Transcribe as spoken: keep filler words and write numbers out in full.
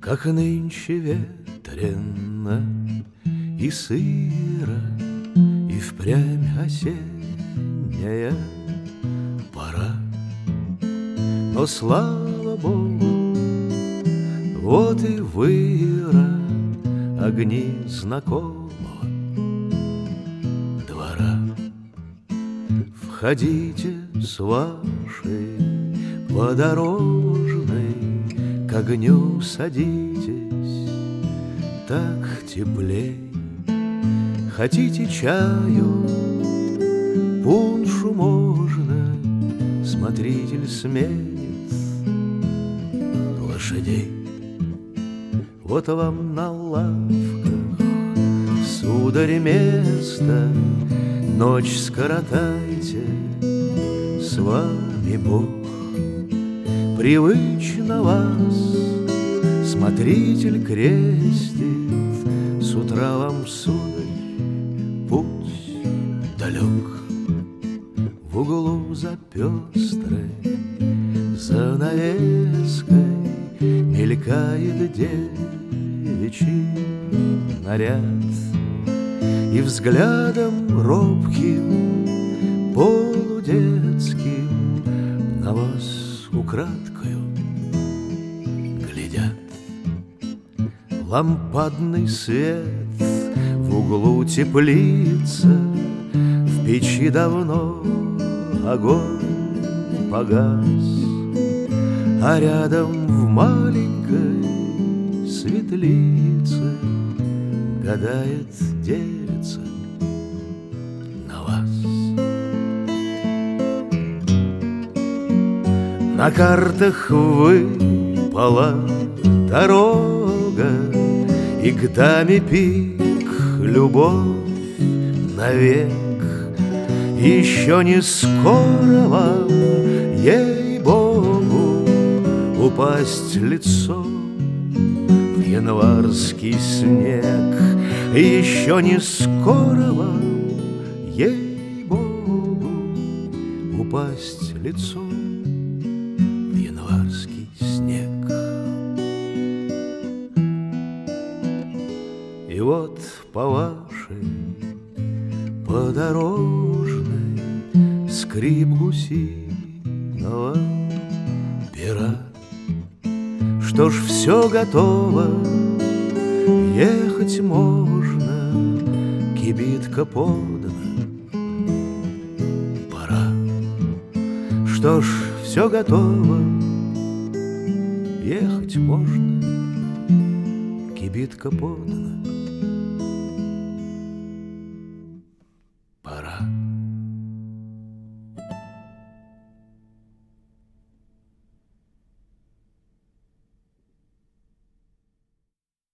Как нынче ветрено и сыро, и впрямь осенняя пора. Но слава Богу, вот и выра огни знакомого двора. Входите с вашей подорожной, к огню садитесь, так теплей. Хотите чаю, пуншу можно, смотритель сменит лошадей. Вот вам на лавках, сударь, место, ночь скоротайте, с вами Бог. Привычно вас смотритель крестит, с утра вам, сударь, путь далек. В углу за пестрой занавеской мелькает девичий наряд, и взглядом робким, полудетским на вас украдкою глядят. Лампадный свет в углу теплица, в печи давно огонь погас, а рядом в маленькой светлице гадает девица на вас. На картах выпала дорога, и к даме пик любовь навек. Еще не скоро вам, ей-богу, упасть лицом в январский снег. Еще не скоро вам, ей-богу, упасть лицом в январский снег. И вот по вашей подорожной скрип гусиного пера. Что ж, все готово, ехать можно, кибитка подана, пора. Что ж, все готово, ехать можно, кибитка подана.